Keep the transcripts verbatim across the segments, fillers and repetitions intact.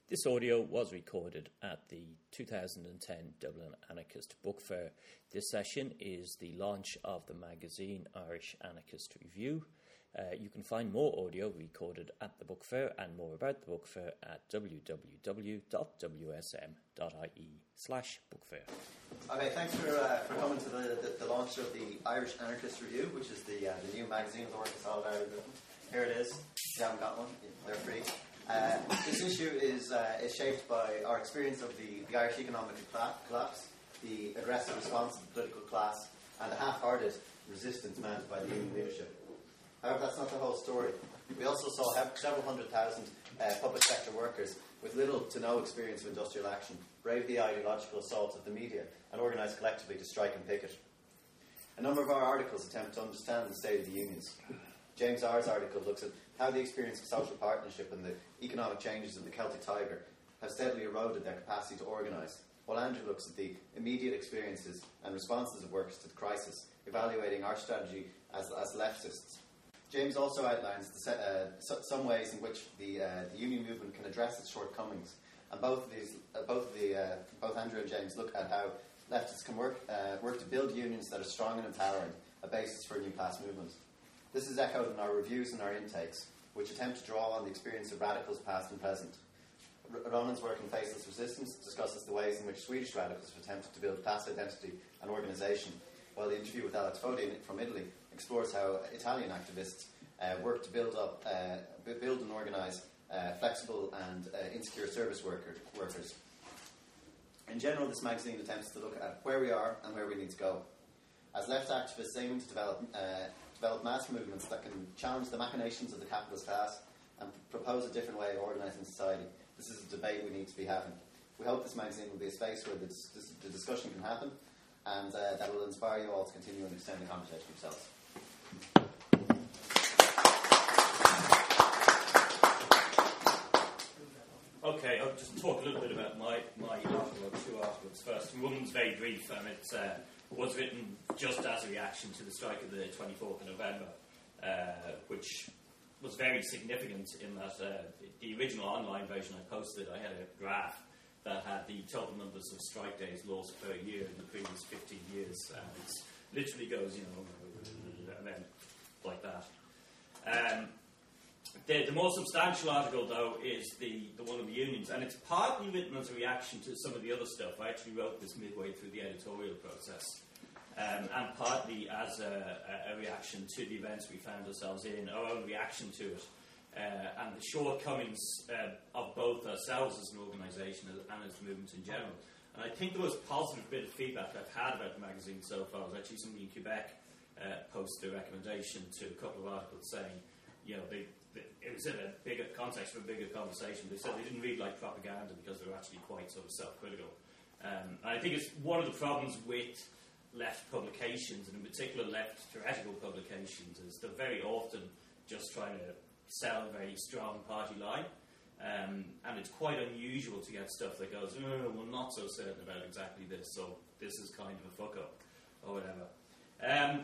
This audio was recorded at the two thousand ten Dublin Anarchist Book Fair. This session is the launch of the magazine Irish Anarchist Review. Uh, you can find more audio recorded at the book fair and more about the book fair at w w w dot w s m dot i e slash book fair. Okay, thanks for uh, for coming to the, the, the launch of the Irish Anarchist Review, which is the uh, the new magazine of the work of Solidarity Britain. Here it is. If you haven't got one, they're free. Uh, this issue is uh, is shaped by our experience of the, the Irish economic collapse, the aggressive response of the political class, and the half-hearted resistance mounted by the union leadership. However, that's not the whole story. We also saw several hundred thousand uh, public sector workers with little to no experience of industrial action brave the ideological assaults of the media and organise collectively to strike and picket. A number of our articles attempt to understand the state of the unions. James R's article looks at how the experience of social partnership and the economic changes of the Celtic Tiger have steadily eroded their capacity to organise, while Andrew looks at the immediate experiences and responses of workers to the crisis, evaluating our strategy as, as leftists. James also outlines the, uh, so, some ways in which the, uh, the union movement can address its shortcomings, and both of these, uh, both of the, uh, both Andrew and James look at how leftists can work uh, work to build unions that are strong and empowering, a basis for a new class movement. This is echoed in our reviews and our intakes, which attempt to draw on the experience of radicals past and present. R- Ronan's work in Faceless Resistance discusses the ways in which Swedish radicals have attempted to build class identity and organisation, while the interview with Alex Fodi from Italy explores how Italian activists uh, work to build up, uh, build and organise uh, flexible and uh, insecure service worker, workers. In general, this magazine attempts to look at where we are and where we need to go. As left activists aiming to develop uh, develop mass movements that can challenge the machinations of the capitalist class and p- propose a different way of organising society, this is a debate we need to be having. We hope this magazine will be a space where this, this, the discussion can happen, and uh, that will inspire you all to continue and extend the conversation yourselves. Okay, I'll just talk a little bit about my, my article, or two articles first. One's very brief, and it uh, was written just as a reaction to the strike of the twenty-fourth of November, uh, which was very significant in that uh, the original online version I posted, I had a graph that had the total numbers of strike days lost per year in the previous fifteen years, and it literally goes, you know, and then like that. Um, The, the more substantial article, though, is the, the one of the unions, and it's partly written as a reaction to some of the other stuff. I actually wrote this midway through the editorial process, um, and partly as a, a reaction to the events we found ourselves in, our own reaction to it, uh, and the shortcomings uh, of both ourselves as an organisation and as a movement in general. And I think the most positive bit of feedback I've had about the magazine so far was actually somebody in Quebec uh, posted a recommendation to a couple of articles saying, you know, they it was in a bigger context for a bigger conversation. They said they didn't read like propaganda because they were actually quite sort of self-critical. Um, and I think it's one of the problems with left publications, and in particular left theoretical publications, is they're very often just trying to sell a very strong party line. Um, and it's quite unusual to get stuff that goes, no, no, we're not so certain about exactly this, so this is kind of a fuck-up, or whatever. Um,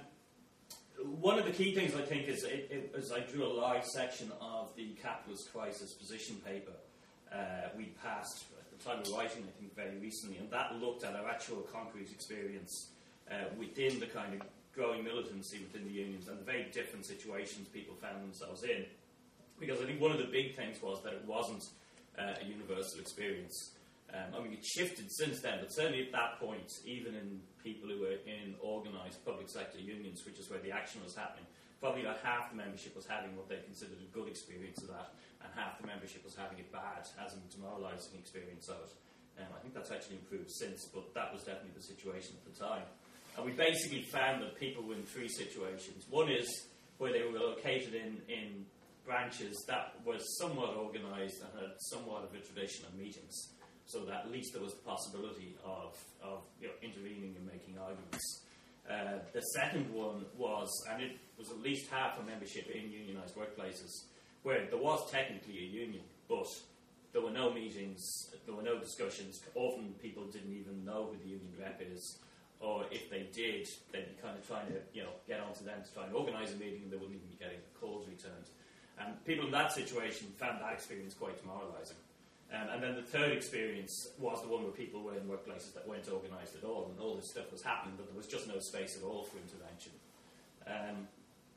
One of the key things, I think, is, it, it, is I drew a live section of the capitalist crisis position paper uh, we passed at the time of writing, I think, very recently, and that looked at our actual concrete experience uh, within the kind of growing militancy within the unions and the very different situations people found themselves in. Because I think one of the big things was that it wasn't uh, a universal experience. Um, I mean, it shifted since then, but certainly at that point, even in people who were in organised public sector unions, which is where the action was happening, probably about half the membership was having what they considered a good experience of that, and half the membership was having it bad, as a demoralising experience of it. Um, I think that's actually improved since, but that was definitely the situation at the time. And we basically found that people were in three situations. One is where they were located in, in branches that were somewhat organised and had somewhat of a tradition of meetings, so that at least there was the possibility of, of you know, intervening and making arguments. Uh, the second one was, and it was at least half a membership in unionised workplaces, where there was technically a union, but there were no meetings, there were no discussions. Often people didn't even know who the union rep is, or if they did, they'd be kind of trying to you know, get onto them to try and organise a meeting, and they wouldn't even be getting calls returned. And people in that situation found that experience quite demoralising. Um, and then the third experience was the one where people were in workplaces that weren't organised at all, and all this stuff was happening, but there was just no space at all for intervention. Um,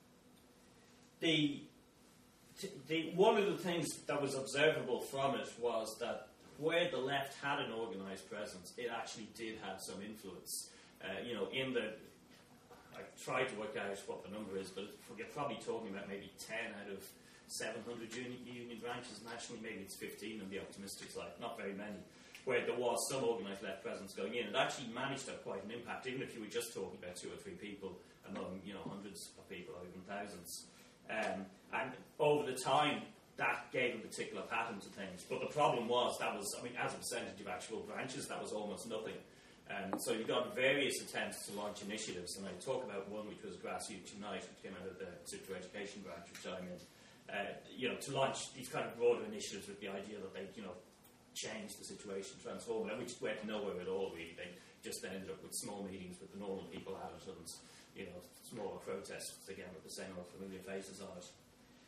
the, t- the one of the things that was observable from it was that where the left had an organised presence, it actually did have some influence. Uh, you know, in the I tried to work out what the number is, but you're probably talking about maybe ten out of seven hundred union, union branches nationally. Maybe it's fifteen on the optimistic side, not very many, where there was some organised left presence going in. It actually managed to have quite an impact, even if you were just talking about two or three people among, you know, hundreds of people or even thousands. Um, and over the time, that gave a particular pattern to things. But the problem was that was, I mean, as a percentage of actual branches, that was almost nothing. Um, so you got various attempts to launch initiatives, and I talk about one which was Grassroots Unite, which came out of the Super Education branch, which I'm in. Uh, you know, to launch these kind of broader initiatives with the idea that they, you know, change the situation, transform it, and we just went nowhere at all, really. They just ended up with small meetings with the normal people at it, and, you know, smaller protests, again, with the same old familiar faces on it.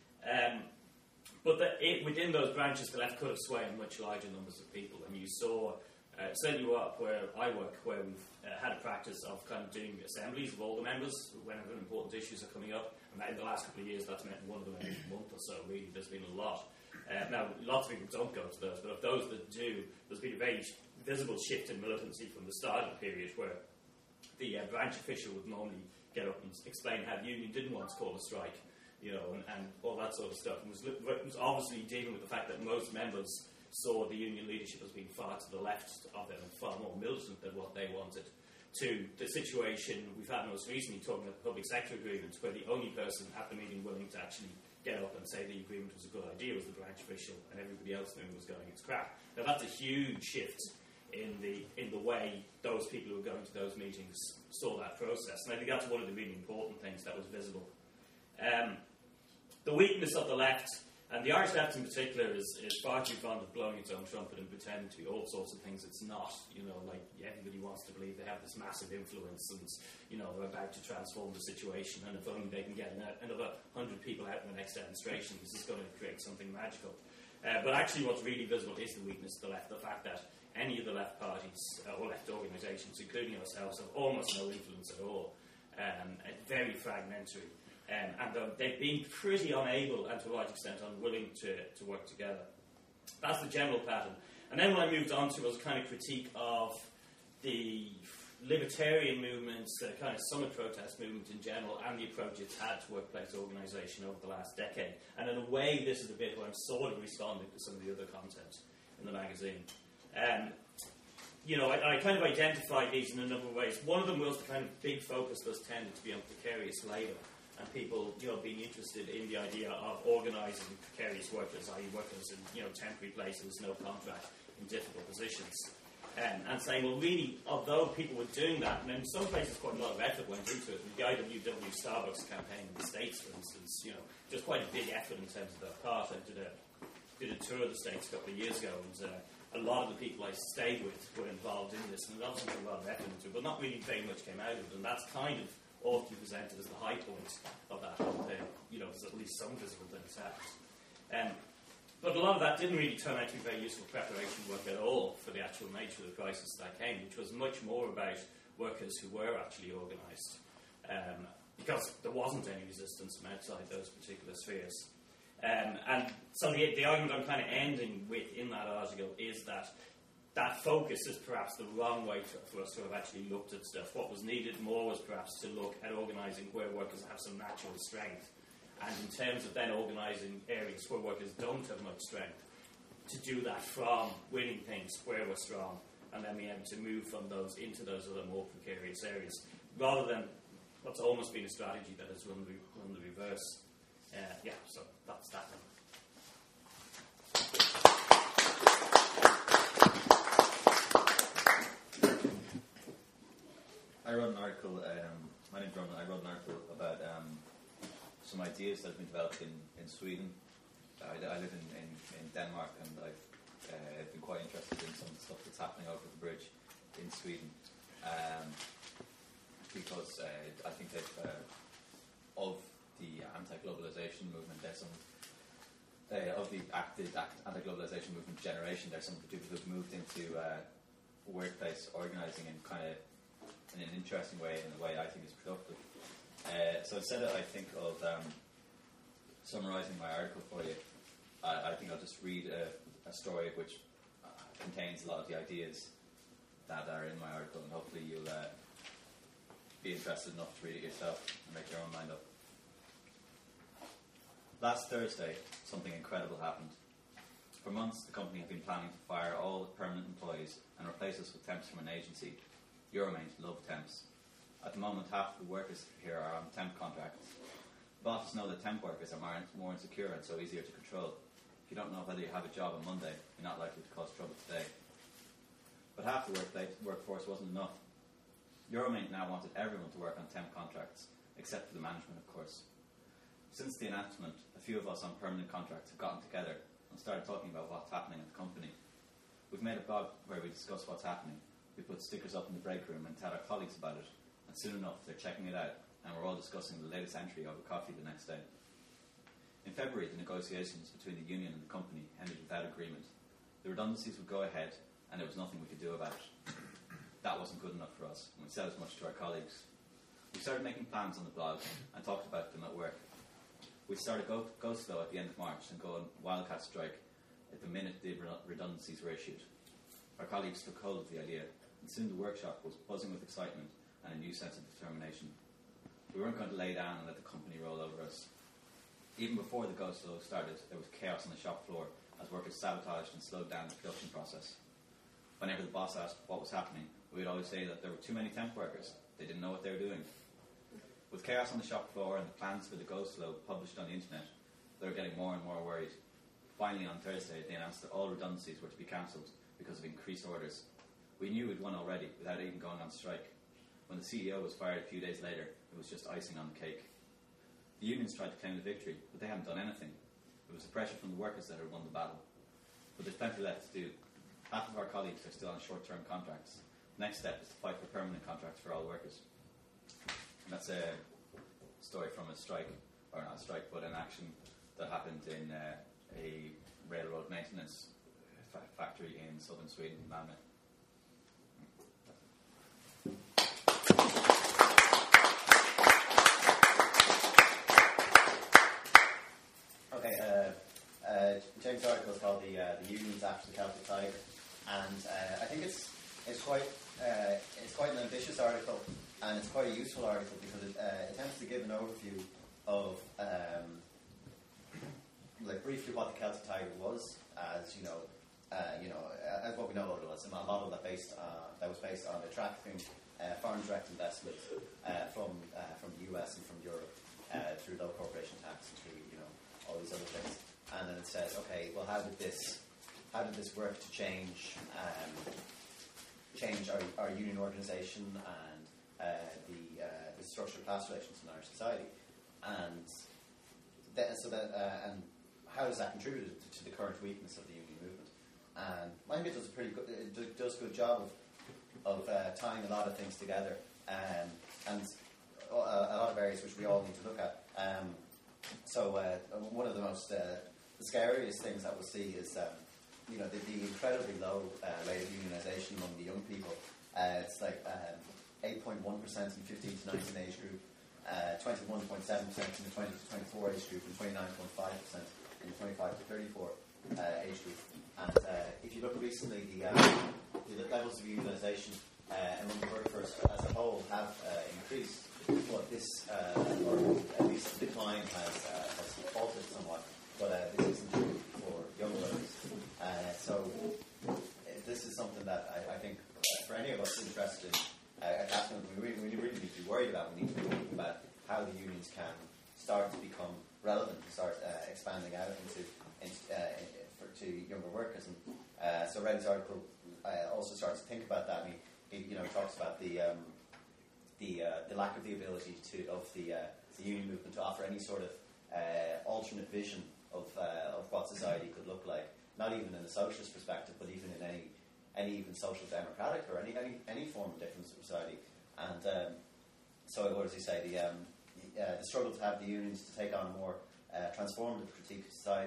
Um, but the, it, within those branches, the left could have swayed much larger numbers of people, and you saw... Uh, certainly up where I work, where we've uh, had a practice of kind of doing assemblies of all the members whenever important issues are coming up. And in the last couple of years, that's meant one of them every month or so, really. There's been a lot. Uh, now, lots of people don't go to those, but of those that do, there's been a very visible shift in militancy from the start of the period, where the uh, branch official would normally get up and explain how the union didn't want to call a strike, you know, and, and all that sort of stuff. And was, was obviously dealing with the fact that most members saw the union leadership as being far to the left of them and far more militant than what they wanted, to the situation we've had most recently talking about the public sector agreements, where the only person at the meeting willing to actually get up and say the agreement was a good idea was the branch official, and everybody else knew it was going, it's crap. Now that's a huge shift in the in the way those people who were going to those meetings saw that process, and I think that's one of the really important things that was visible. Um, the weakness of the left, and the Irish left in particular, is, is far too fond of blowing its own trumpet and pretending to be all sorts of things it's not. You know, like everybody wants to believe they have this massive influence and, you know, they're about to transform the situation, and if only they can get another one hundred people out in the next demonstration, this is going to create something magical. Uh, but actually what's really visible is the weakness of the left, the fact that any of the left parties uh, or left organisations, including ourselves, have almost no influence at all. Um, very fragmentary. Um, and uh, they've been pretty unable and to a large extent unwilling to, to work together. That's the general pattern. And then what I moved on to was a kind of critique of the libertarian movements, the kind of summer protest movement in general, and the approach it's had to workplace organisation over the last decade. And in a way, this is the bit where I'm sort of responding to some of the other content in the magazine. Um, you know, I, I kind of identified these in a number of ways. One of them was the kind of big focus that's tended to be on precarious labour, and people, you know, being interested in the idea of organising precarious workers, that is workers in, you know, temporary places, no contract, in difficult positions. Um, and saying, well, really, although people were doing that, and in some places quite a lot of effort went into it, the I W W Starbucks campaign in the States, for instance, you know, just quite a big effort in terms of their part. I did a, did a tour of the States a couple of years ago, and uh, a lot of the people I stayed with were involved in this, and obviously a lot of effort into it, but not really very much came out of it, and that's kind of often presented as the high point of that whole thing. You know, there's at least some visible things happened. Um, but a lot of that didn't really turn out to be very useful preparation work at all for the actual nature of the crisis that came, which was much more about workers who were actually organised, um, because there wasn't any resistance from outside those particular spheres. Um, and so the, the argument I'm kind of ending with in that article is that that focus is perhaps the wrong way to, for us to have actually looked at stuff. What was needed more was perhaps to look at organising where workers have some natural strength, and in terms of then organising areas where workers don't have much strength, to do that from winning things where we're strong, and then be able to move from those into those other more precarious areas, rather than what's almost been a strategy that has run the, run the reverse. Uh, yeah, so that's that one. I wrote an article, um, my name's Ronan, I wrote an article about um, some ideas that have been developed in, in Sweden. I, I live in, in, in Denmark, and I've uh, been quite interested in some of the stuff that's happening over the bridge in Sweden. Um, because uh, I think that uh, of the anti-globalization movement, there's some uh, of the act, the anti-globalization movement generation. There's some people who've moved into uh, workplace organising in kind of in an interesting way, in a way I think is productive. Uh, so instead of, I think, of um, summarising my article for you, I, I think I'll just read a, a story which uh, contains a lot of the ideas that are in my article, and hopefully you'll uh, be interested enough to read it yourself and make your own mind up. Last Thursday, something incredible happened. For months, the company had been planning to fire all the permanent employees and replace us with temps from an agency. Euromaint love temps. At the moment, half the workers here are on temp contracts. Bosses know that temp workers are more insecure and so easier to control. If you don't know whether you have a job on Monday, you're not likely to cause trouble today. But half the workplace, workforce wasn't enough. Euromaint now wanted everyone to work on temp contracts, except for the management, of course. Since the announcement, a few of us on permanent contracts have gotten together and started talking about what's happening at the company. We've made a blog where we discuss what's happening. We put stickers up in the break room and tell our colleagues about it, and soon enough they're checking it out, and we're all discussing the latest entry over coffee the next day. In February, the negotiations between the union and the company ended without agreement. The redundancies would go ahead, and there was nothing we could do about it. That wasn't good enough for us, and we said as much to our colleagues. We started making plans on the blog and talked about them at work. We started go, go slow at the end of March and go on wildcat strike at the minute the redundancies were issued. Our colleagues took hold of the idea, and soon the workshop was buzzing with excitement and a new sense of determination. We weren't going to lay down and let the company roll over us. Even before the go slow started, there was chaos on the shop floor as workers sabotaged and slowed down the production process. Whenever the boss asked what was happening, we would always say that there were too many temp workers. They didn't know what they were doing. With chaos on the shop floor and the plans for the go slow published on the internet, they were getting more and more worried. Finally, on Thursday, they announced that all redundancies were to be cancelled because of increased orders. We knew we'd won already without even going on strike. When the C E O was fired a few days later, it was just icing on the cake. The unions tried to claim the victory, but they hadn't done anything. It was the pressure from the workers that had won the battle. But there's plenty left to do. Half of our colleagues are still on short-term contracts. The next step is to fight for permanent contracts for all workers. And that's a story from a strike, or not a strike, but an action that happened in uh, a railroad maintenance fa- factory in southern Sweden, Malmö. Okay, uh, uh, James' article is called the, uh, the Unions After the Celtic Tiger, and uh, I think it's it's quite uh, it's quite an ambitious article, and it's quite a useful article because it uh, attempts to give an overview of um, like briefly what the Celtic Tiger was, as you know, uh, you know, as what we know it was, a model that based uh, that was based on attracting uh, foreign direct investment uh, from uh, from the U S and from Europe uh, through low corporation tax and through you know all these other things. And then it says, okay, well, how did this how did this work to change um, change our, our union organisation and uh, the uh, the structural class relations in our society, and that, so that uh, and how has that contributed to the current weakness of the union movement? And I think it does a pretty good, it does a good job of of uh, tying a lot of things together, um, and a, a lot of areas which we all need to look at. Um, so uh, one of the most uh, the scariest things that we'll see is um, you know the, the incredibly low uh, rate of unionisation among the young people. Uh, it's like um, eight point one percent in fifteen to nineteen age group, uh, twenty-one point seven percent in the twenty to twenty-four age group, and twenty-nine point five percent in the twenty-five to thirty-four uh, age group. And uh, if you look recently, the, um, the levels of unionisation uh, among the workforce as a whole have uh, increased, but this, uh, or at least the decline has, uh, has halted somewhat. But uh, this isn't true for young workers. Uh, so uh, this is something that I, I think uh, for any of us interested in uh, attachment, we really, we really need to be worried about. We need to be thinking about how the unions can start to become relevant and start uh, expanding out into, into uh, for, to younger workers. And uh, so Reddy's article uh, also starts to think about that. And he, he you know, talks about the um, the uh, the lack of the ability to of the uh, the union movement to offer any sort of uh, alternate vision of uh, of what society could look like, not even in a socialist perspective, but even in any any even social democratic or any any, any form of different society. And um, so, what does he say? The um, uh, the struggle to have the unions to take on a more uh, transformative critique of society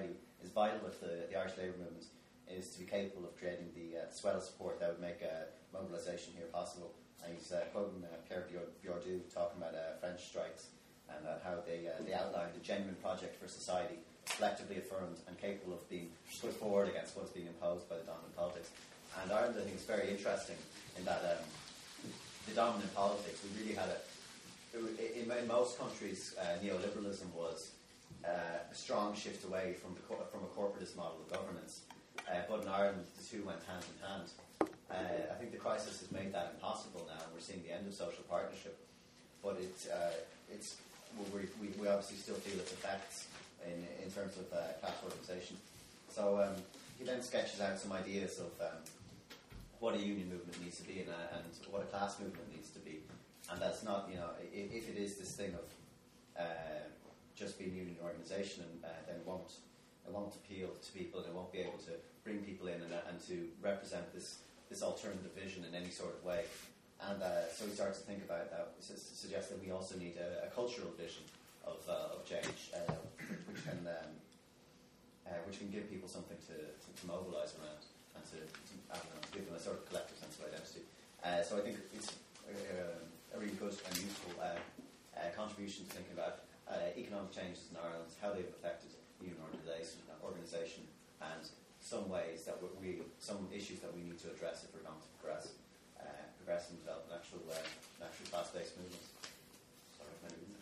is vital with the, the Irish labour movement is to be capable of creating the uh, swell of support that would make uh, mobilisation here possible. And he's uh, quoting uh, Pierre Bourdieu talking about uh, French strikes and uh, how they, uh, they outlined a genuine project for society, collectively affirmed and capable of being put forward against what is being imposed by the dominant politics. And Ireland, I think, is very interesting in that um, the dominant politics, we really had a, in, in most countries, uh, neoliberalism was uh, a strong shift away from, the, from a corporatist model of governance. Uh, but in Ireland, the two went hand in hand. Uh, I think the crisis has made that impossible now, and we're seeing the end of social partnership. But it, uh, it's, we, we, we obviously still feel its effects in, in terms of uh, class organisation. So um, he then sketches out some ideas of um, what a union movement needs to be and, uh, and what a class movement needs to be. And that's not, you know, if, if it is this thing of uh, just being a union organisation, and uh, then it won't, it won't appeal to people, and it won't be able to bring people in and, uh, and to represent this this alternative vision in any sort of way. And uh, so we started to think about that, to suggest that we also need a, a cultural vision of, uh, of change, uh, which can um, uh, which can give people something to, to, to mobilise around and to, to, I don't know, to give them a sort of collective sense of identity. Uh, so I think it's uh, a really good and useful uh, uh, contribution to thinking about uh, economic changes in Ireland, how they've affected union organisation, organisation, and some ways that we, some issues that we need to address if we're going to progress, uh, progress and develop an actual, uh, an actual class-based movement. Sorry,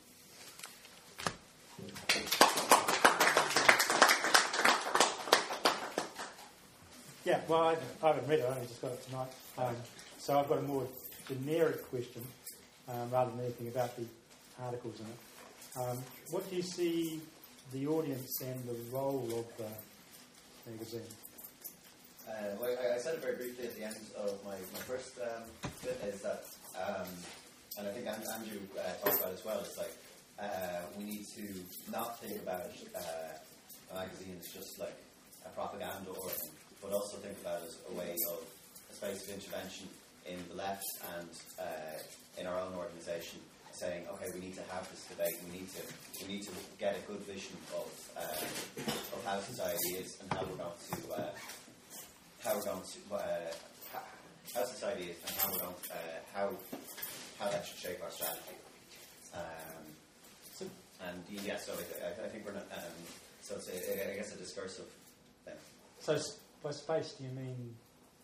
yeah, well, I, I haven't read it. I only just got it tonight. Um, so I've got a more generic question um, rather than anything about the articles in it. Um, what do you see the audience and the role of the magazine? Uh, well, I, I said it very briefly at the end of my, my first um, bit, is that, um, and I think Andrew uh, talked about it as well, it's like uh, we need to not think about uh, a magazine as just like a propaganda organ, but also think about it as a way of a space of intervention in the left and uh, in our own organisation, saying, okay, we need to have this debate. We need to we need to get a good vision of uh, of how society is and how we're going to uh, how we're going to uh, how society is and how we're going to, uh, how how that should shape our strategy. Um, so, and yeah, so I, I think we're not. Um, so it's a, I guess a discursive thing. So by space, do you mean?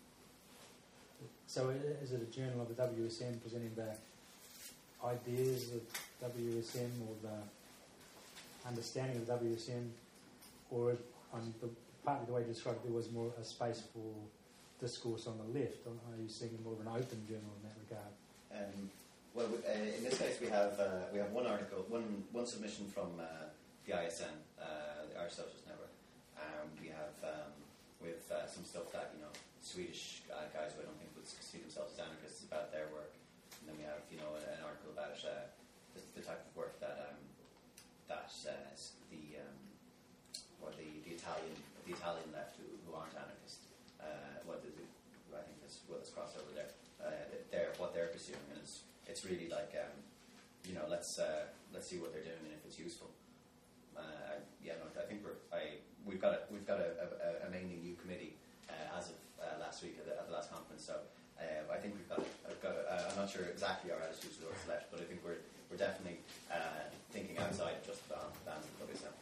So is it a journal of the W S M presenting the ideas of W S M or the understanding of W S M, or um, the, partly the way you described it, there was more a space for discourse on the left? Or are you seeing more of an open journal in that regard? Um, well, uh, in this case, we have uh, we have one article, one one submission from uh, the I S N, uh, the Irish Socialist Network. Um, we have um, with uh, some stuff that you know Swedish uh, guys who I don't think would see themselves as anarchists about their work. And then we have, you know, an article about uh, the, the type of work that um, that uh, the um, or the, the Italian the Italian left who, who aren't anarchists. Uh, what the, I think there's well, there's crossover there. Uh, they're what they're pursuing, and it's it's really like um, you know let's uh, let's see what they're doing and if it's useful. Uh, yeah, no, I think we're I we've got a we've got a, a, a mainly new committee uh, as of uh, last week at the, at the last conference. So. Uh, I think we've got. I've got uh, I'm not sure exactly our attitudes towards left, but I think we're we're definitely uh, thinking outside just the bands of W S M.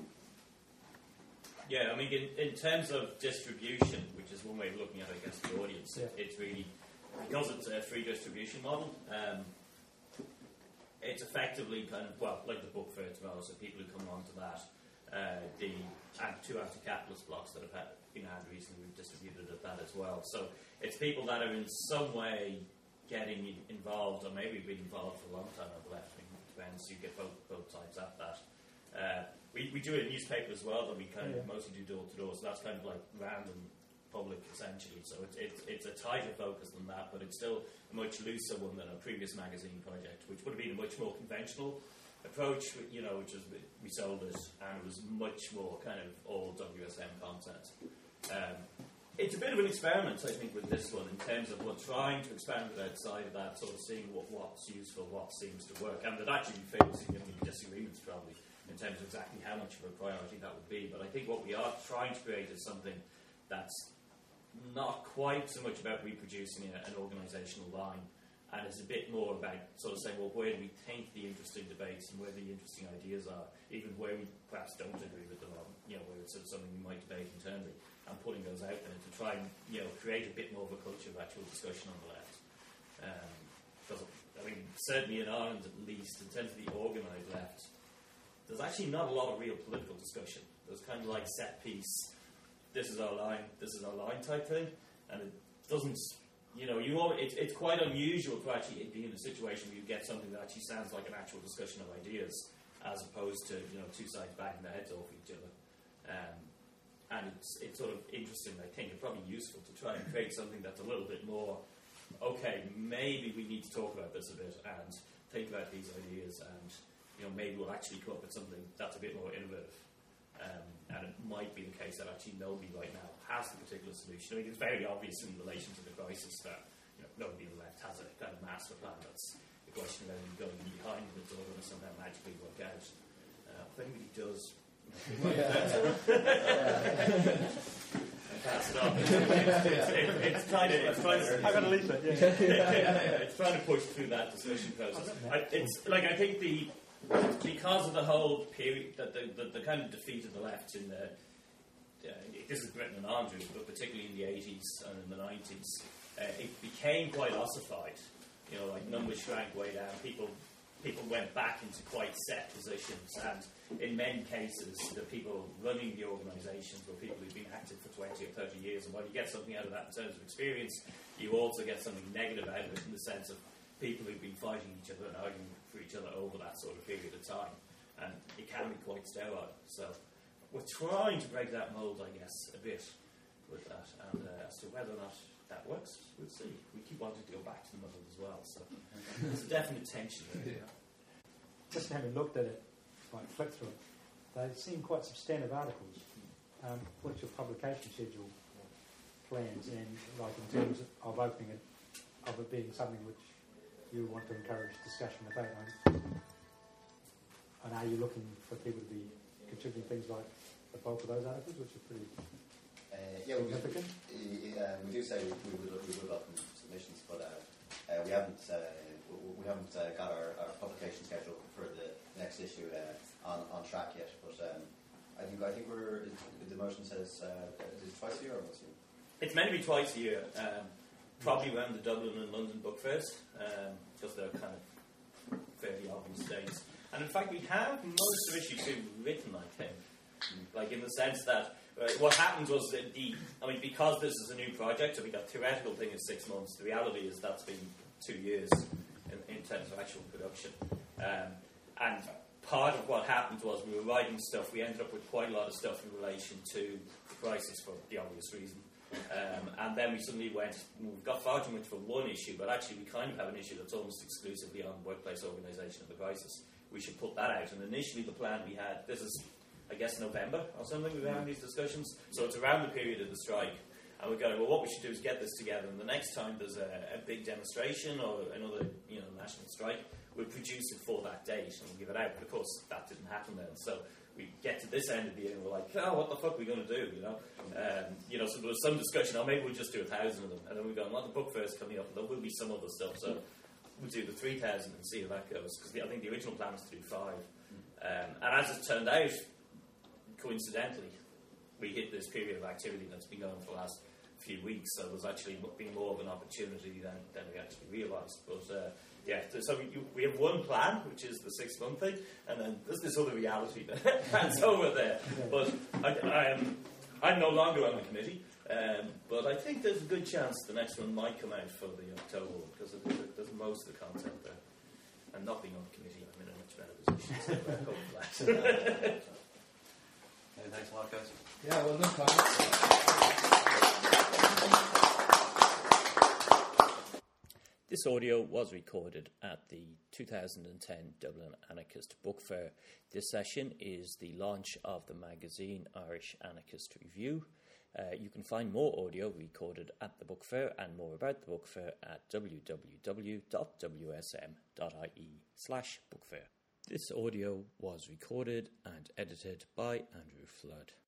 Yeah, I mean, in, in terms of distribution, which is one way of looking at it against the audience, yeah. it's really because it's a free distribution model. Um, it's effectively kind of well, like the book fair as well. So people who come onto that, uh, the two anti-capitalist blocks that have had in hand recently, we've distributed at that as well. So. It's people that are in some way getting involved, or maybe been involved for a long time on the left. I mean, it depends. You get both both sides at that. Uh, we we do a newspaper as well that we kind yeah. of mostly do door to door. So that's kind of like random public essentially. So it's it's it's a tighter focus than that, but it's still a much looser one than our previous magazine project, which would have been a much more conventional approach. You know, which was we sold it and it was much more kind of all W S M content. Um, It's a bit of an experiment, I think, with this one in terms of we're trying to expand it outside of that, sort of seeing what, what's useful, what seems to work, and there'd actually be fairly significant disagreements probably in in terms of exactly how much of a priority that would be. But I think what we are trying to create is something that's not quite so much about reproducing a, an organisational line, and it's a bit more about sort of saying, well, where do we think the interesting debates and where the interesting ideas are, even where we perhaps don't agree with them on, you know, where it's sort of something we might debate internally, and putting those out there to try and, you know, create a bit more of a culture of actual discussion on the left. Um, because, I mean, certainly in Ireland at least, in terms of the organised left, there's actually not a lot of real political discussion. There's kind of like set piece, this is our line, this is our line type thing, and it doesn't, you know, you all, it, it's quite unusual to actually be in a situation where you get something that actually sounds like an actual discussion of ideas, as opposed to, you know, two sides banging their heads off each other. Um, and it's, it's sort of interesting, I think, and probably useful to try and create something that's a little bit more, okay, maybe we need to talk about this a bit and think about these ideas, and, you know, maybe we'll actually come up with something that's a bit more innovative. Um, and it might be the case that actually nobody right now has the particular solution. I mean, it's very obvious in relation to the crisis that, you know, nobody on the left has a kind of master plan. That's the question of only going behind and it's all going to somehow magically work out. Uh, if anybody does, you know, pass it on. It's, it's, it's, it's kind of, it's kind of. I got a leaflet. Yeah. It's trying to push through that discussion process. I, it's like I think the. Because of the whole period, that the, the, the kind of defeat of the left in the, uh, this is Britain and Andrews, but particularly in the eighties and in the nineties, uh, it became quite ossified. You know, like numbers shrank way down. People people went back into quite set positions, and in many cases, the people running the organisations were people who've been active for twenty or thirty years. And while you get something out of that in terms of experience, you also get something negative out of it in the sense of people who've been fighting each other and arguing for each other over that sort of period of time, and it can be quite sterile. So we're trying to break that mould, I guess, a bit with that, and uh, as to whether or not that works, we'll see. We keep wanting to go back to the mould as well, so there's a definite tension there. Yeah. Just having looked at it, like flicked through it, they seem quite substantive articles. Um, what's your publication schedule plans, and like in terms of opening it, of it being something which you want to encourage discussion about, right? And are you looking for people to be contributing things like the bulk of those articles, which are pretty uh, yeah, significant? We, uh, we do say we, we would we would welcome submissions, but uh, uh, we haven't uh, we haven't uh, got our, our publication schedule for the next issue uh, on on track yet. But um, I think I think we're the motion says uh, is it twice a year or once a year? It's meant to be twice a year. Um, Probably around the Dublin and London book fairs, um, because they're kind of fairly obvious dates. And in fact, we have most of issue two written, I think. Like in the sense that uh, what happened was that the, I mean, because this is a new project, so we got theoretical thing is six months. The reality is that's been two years in, in terms of actual production. Um, and part of what happened was we were writing stuff. We ended up with quite a lot of stuff in relation to the crisis for the obvious reason. Um, and then we suddenly went, we've got far too much for one issue, but actually we kind of have an issue that's almost exclusively on workplace organisation of the crisis. We should put that out. And initially the plan we had, this is, I guess, November or something, we were having these discussions. So it's around the period of the strike. And we're going, well, what we should do is get this together. And the next time there's a, a big demonstration or another, you know, national strike, we'll produce it for that date and we'll give it out. But of course, that didn't happen then. So we get to this end of the year and we're like, oh, what the fuck are we going to do, you know? Um, you know, so there was some discussion, oh, maybe we'll just do a thousand of them. And then we've gone, well, the book fair's coming up and there will be some other stuff. So we'll do the three thousand and see how that goes. Because I think the original plan was to do five. Um, and as it turned out, coincidentally, we hit this period of activity that's been going for the last few weeks. So there's actually been more of an opportunity than, than we actually realised. But uh, yeah, so we, we have one plan, which is the six-month thing, and then there's this other reality that's over there. But I, I am, I'm no longer on the committee, um, but I think there's a good chance the next one might come out for the October one, because there's most of the content there. And not being on the committee, I'm in a much better position, so I hope for that. Hey, thanks a lot, guys. Yeah, well, no comments. This audio was recorded at the two thousand ten Dublin Anarchist Book Fair. This session is the launch of the magazine Irish Anarchist Review. Uh, you can find more audio recorded at the book fair and more about the book fair at w w w dot w s m dot i e slash book fair. This audio was recorded and edited by Andrew Flood.